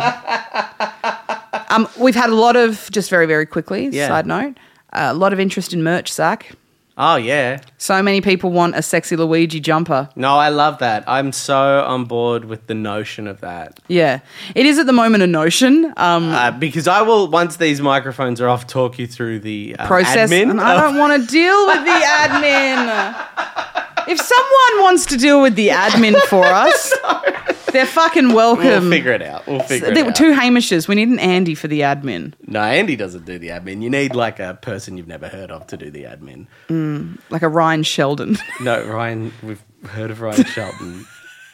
Um, we've had a lot of, just very, very quickly, Yeah. side note, uh, a lot of interest in merch, Zach. Oh yeah. So many people want a sexy Luigi jumper. No, I love that. I'm so on board with the notion of that. Yeah. It is at the moment a notion. Um, Uh, because I will, once these microphones are off, talk you through the um, process. admin. And I don't want to deal with the admin. If someone wants to deal with the admin for us, they're fucking welcome. We'll figure it out. We'll figure There it were out. two Hamishes. We need an Andy for the admin. No, Andy doesn't do the admin. You need like a person you've never heard of to do the admin. Like a Ryan Sheldon. No, Ryan, we've heard of Ryan Shelton.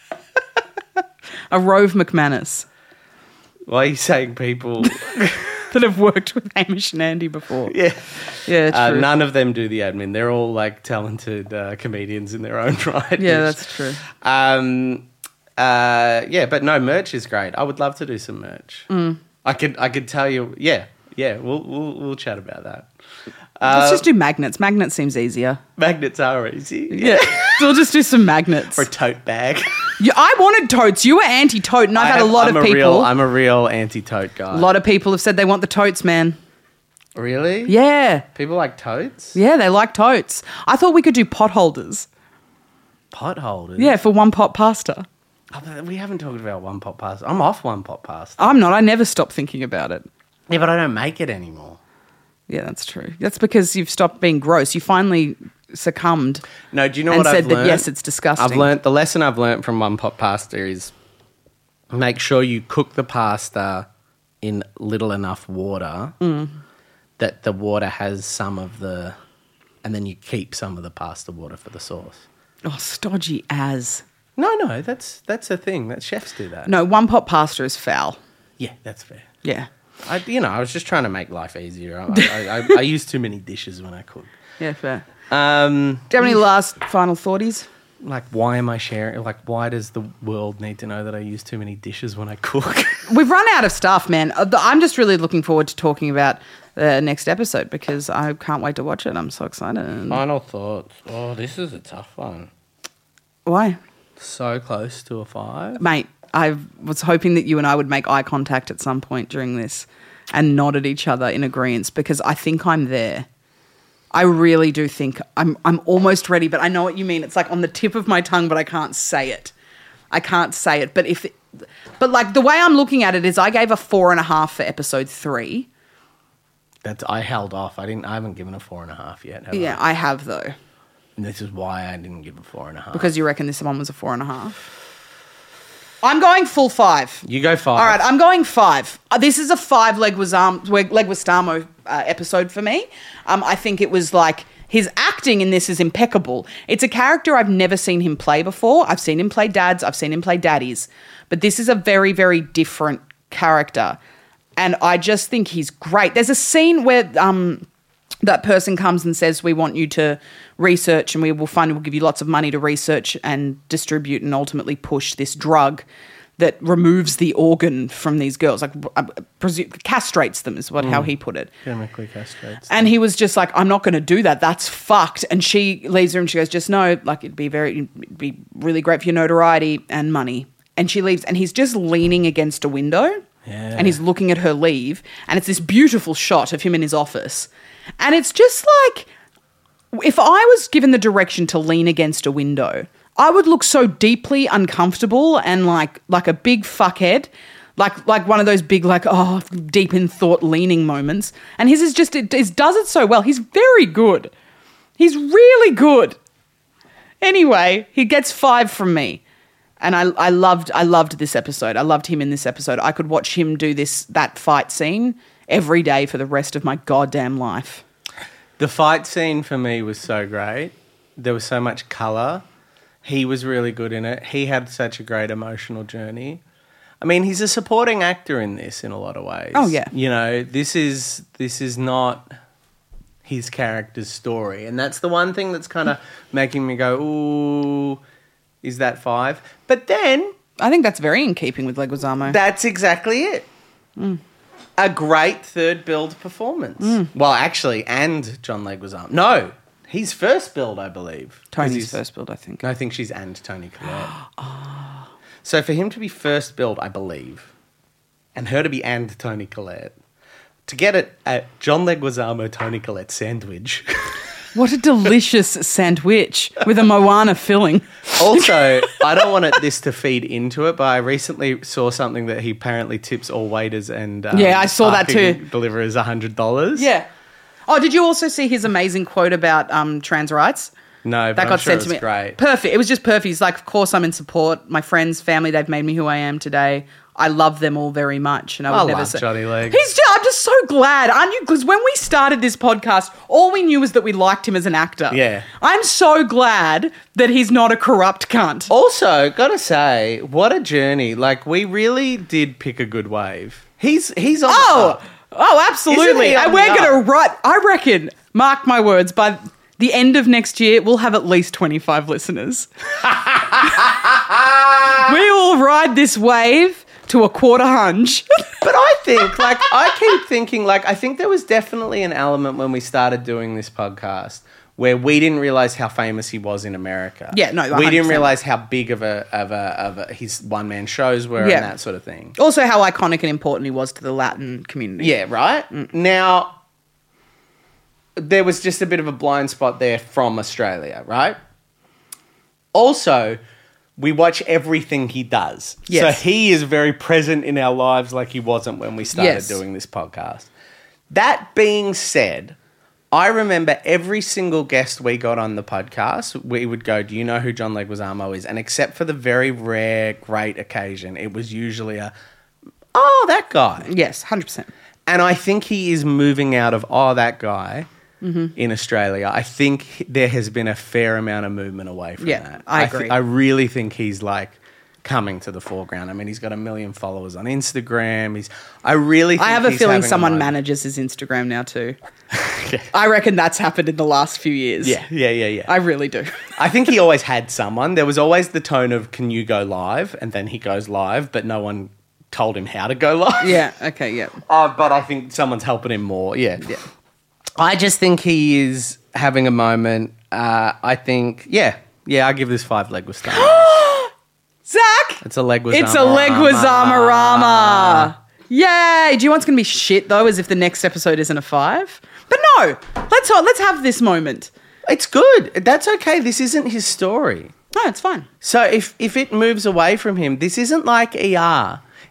A Rove McManus. Why are you saying people? That have worked with Hamish and Andy before. Yeah. Yeah, Uh, true. none of them do the admin. They're all like talented uh, comedians in their own right. Yeah, that's true. Um, uh, yeah, but no, merch is great. I would love to do some merch. Mm. I could, I could tell you. Yeah, yeah. We'll, we'll, we'll chat about that. Let's Uh, just do magnets. Magnets seems easier. Magnets are easy. Yeah. We'll just do some magnets. Or a tote bag. Yeah, I wanted totes. You were anti-tote, and I've I had have- a lot I'm of a people. Real, I'm a real anti-tote guy. a lot of people have said they want the totes, man. Really? Yeah. People like totes? Yeah, they like totes. I thought we could do pot holders. Pot holders? Yeah, for one pot pasta. Oh, but we haven't talked about one pot pasta. I'm off one pot pasta. I'm not. I never stop thinking about it. Yeah, but I don't make it anymore. Yeah, that's true. That's because you've stopped being gross. You finally succumbed. No, do you know and what said I've that, learned? yes, it's disgusting. I've learnt the lesson I've learnt from one pot pasta is make sure you cook the pasta in little enough water Mm. that the water has some of the, and then you keep some of the pasta water for the sauce. Oh, stodgy as. No, no, that's that's a thing. That chefs do that. No, one pot pasta is foul. Yeah, that's fair. Yeah. I, you know, I was just trying to make life easier. I, I, I, I use too many dishes when I cook. Yeah, fair. Um, Do you have any last final thoughties? like, why am I sharing? Like, why does the world need to know that I use too many dishes when I cook? We've run out of stuff, man. Uh, the- I'm just really looking forward to talking about the next episode because I can't wait to watch it. I'm so excited. Final thoughts. Oh, this is a tough one. Why? So close to a five. Mate, I was hoping that you and I would make eye contact at some point during this and nod at each other in agreement because I think I'm there. I really do think I'm I'm almost ready, but I know what you mean. It's like on the tip of my tongue, but I can't say it. I can't say it. But if it, but like the way I'm looking at it is I gave a four and a half for episode three. That's I held off. I didn't. I haven't given a four and a half yet. Have Yeah, I have though. I? And this is why I didn't give a four and a half. Because you reckon this one was a four and a half. I'm going full five. You go five. All right, I'm going five. Uh, this is a five Leguizamo, Leguizamo uh, episode for me. Um, I think it was like his acting in this is impeccable. It's a character I've never seen him play before. I've seen him play dads. I've seen him play daddies. But this is a very, very different character. And I just think he's great. There's a scene where um, that person comes and says, we want you to research and we will fund, we'll give you lots of money to research and distribute and ultimately push this drug that removes the organ from these girls, like uh, presume, castrates them is what mm. how he put it. Chemically castrates. And he was just like, I'm not going to do that. That's fucked. And she leaves her and she goes, just know, like it'd be very, it'd be really great for your notoriety and money. And she leaves and he's just leaning against a window yeah. and he's looking at her leave. And it's this beautiful shot of him in his office. And it's just like, if I was given the direction to lean against a window, I would look so deeply uncomfortable and like like a big fuckhead, like like one of those big like oh deep in thought leaning moments. And his is just it, it does it so well. He's very good. He's really good. Anyway, he gets five from me, and I I loved I loved this episode. I loved him in this episode. I could watch him do this that fight scene every day for the rest of my goddamn life. The fight scene for me was so great. There was so much colour. He was really good in it. He had such a great emotional journey. I mean, he's a supporting actor in this in a lot of ways. Oh, yeah. You know, this is this is not his character's story. And that's the one thing that's kind of making me go, ooh, is that five? But then... I think that's very in keeping with Leguizamo. That's exactly it. Mm. A great third build performance. Mm. Well, actually, and John Leguizamo. No, he's first build, I believe. Tony's first build, I think. I think she's and Toni Collette. oh. So for him to be first build, I believe, and her to be and Toni Collette, to get it at John Leguizamo Toni Collette sandwich. What a delicious sandwich with a Moana filling. Also, I don't want it, this to feed into it, but I recently saw something that he apparently tips all waiters and um, yeah, I saw that too. Deliverers one hundred dollars. Yeah. Oh, did you also see his amazing quote about um, trans rights? No, but that I'm got sure sent it to was me. Great. Perfect. It was just perfect. He's like, of course I'm in support. My friends, family, they've made me who I am today. I love them all very much, and I would I never love say Johnny Legs. He's. Just, I'm just so glad, aren't you? Because when we started this podcast, all we knew was that we liked him as an actor. Yeah, I'm so glad that he's not a corrupt cunt. Also, gotta say, what a journey! Like we really did pick a good wave. He's he's on. Oh, the oh, absolutely. And we're gonna write. I reckon. Mark my words. By the end of next year, we'll have at least twenty-five listeners. We will ride this wave to a quarter hunch. But I think, like, I keep thinking, like, I think there was definitely an element when we started doing this podcast where we didn't realize how famous he was in America. Yeah, no, one hundred percent. We didn't realize how big of a of a of a his one man shows were Yeah. and that sort of thing. Also, how iconic and important he was to the Latin community. Yeah, right. Mm. Now, there was just a bit of a blind spot there from Australia, right? Also, we watch everything he does. Yes. So he is very present in our lives like he wasn't when we started Yes. doing this podcast. That being said, I remember every single guest we got on the podcast, we would go, do you know who John Leguizamo is? And except for the very rare, great occasion, it was usually a, oh, that guy. Yes, one hundred percent. And I think he is moving out of, oh, that guy. Mm-hmm. In Australia, I think there has been a fair amount of movement away from Yeah, that. I th- agree. I really think he's like coming to the foreground. I mean, he's got a million followers on Instagram. He's. I really. think I have a he's feeling having a someone moment. manages his Instagram now too. I reckon that's happened in the last few years. Yeah, yeah, yeah, yeah. I really do. I think he always had someone. There was always the tone of, "Can you go live?" And then he goes live, but no one told him how to go live. Yeah. Okay. Yeah. Uh, but I think someone's helping him more. Yeah. Yeah. I just think he is having a moment. Uh, I think, yeah, yeah, I give this five Leguizamo. Zach! It's a Leguizamo. It's a Leguizamo-rama. Yay! Do you want it's going to be shit, though, as if the next episode isn't a five? But no! Let's, let's have this moment. It's good. That's okay. This isn't his story. No, it's fine. So if, if it moves away from him, this isn't like E R.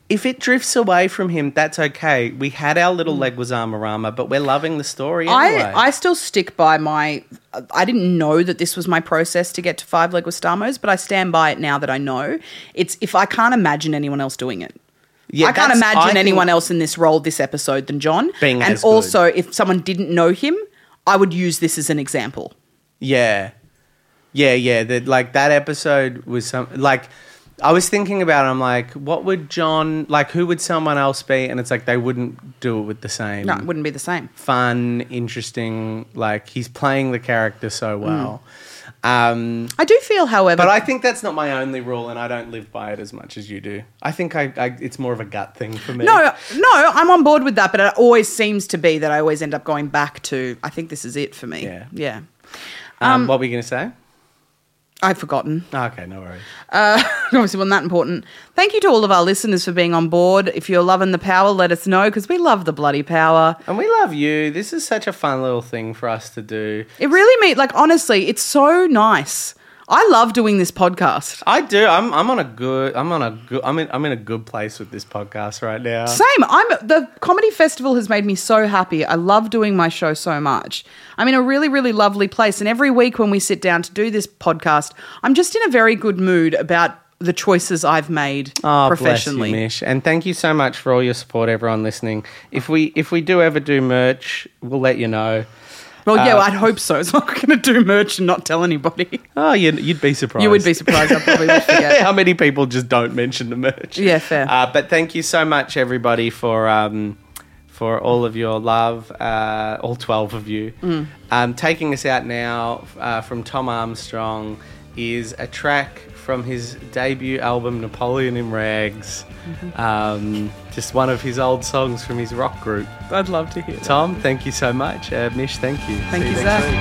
if it drifts away from him, that's okay. We had our little Leguizamo-rama, but we're loving the story anyway. I, I still stick by my... I didn't know that this was my process to get to five Leguizamos, but I stand by it now that I know. It's if I can't imagine anyone else doing it. Yeah, I can't that's- imagine I anyone think- else in this role this episode than John. Being and as good. also, if someone didn't know him, I would use this as an example. Yeah. Yeah, yeah. That like that episode was some like I was thinking about it, I'm like, what would John like who would someone else be? And it's like they wouldn't do it with the same No, it wouldn't be the same. fun, interesting, like he's playing the character so well. Um I do feel, however... But I think that's not my only rule, and I don't live by it as much as you do. I think I, I it's more of a gut thing for me. No, no, I'm on board with that, but it always seems to be that I always end up going back to, I think this is it for me. Yeah. Yeah. Um, what were you going to say? I've forgotten. Oh, okay, no worries. Uh, obviously, wasn't that important. Thank you to all of our listeners for being on board. If you're loving the power, let us know, because we love the bloody power. And we love you. This is such a fun little thing for us to do. It really means, like, honestly, it's so nice. I love doing this podcast. I do. I'm I'm on a good. I'm on a good. I'm in. I'm in a good place with this podcast right now. Same. I'm the comedy festival has made me so happy. I love doing my show so much. I'm in a really, really lovely place. And every week when we sit down to do this podcast, I'm just in a very good mood about the choices I've made Oh, professionally. bless you, Mish. And thank you so much for all your support, everyone listening. If we if we do ever do merch, we'll let you know. Well, yeah, Uh, I'd hope so. It's not going to do merch and not tell anybody. Oh, you'd, you'd be surprised. You would be surprised. I probably would forget. How many people just don't mention the merch? Yeah, fair. Uh, but thank you so much, everybody, for um, for all of your love, uh, all twelve of you. Mm. Um, taking us out now uh, from Tom Armstrong is a track from his debut album, Napoleon in Rags. Mm-hmm. Um, just one of his old songs from his rock group. I'd love to hear that. Tom, thank you so much. Uh, Mish, thank you. Thank See you, next Zach.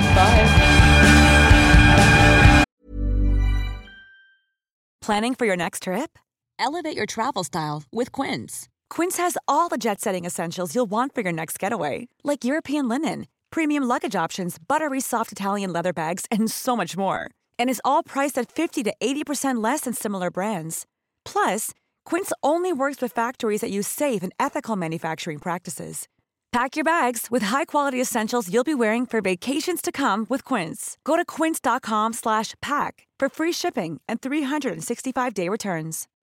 week. Bye. Planning for your next trip? Elevate your travel style with Quince. Quince has all the jet-setting essentials you'll want for your next getaway, like European linen, premium luggage options, buttery soft Italian leather bags, and so much more. And is all priced at fifty to eighty percent less than similar brands. Plus, Quince only works with factories that use safe and ethical manufacturing practices. Pack your bags with high-quality essentials you'll be wearing for vacations to come with Quince. Go to quince.com slash pack for free shipping and three sixty-five day returns.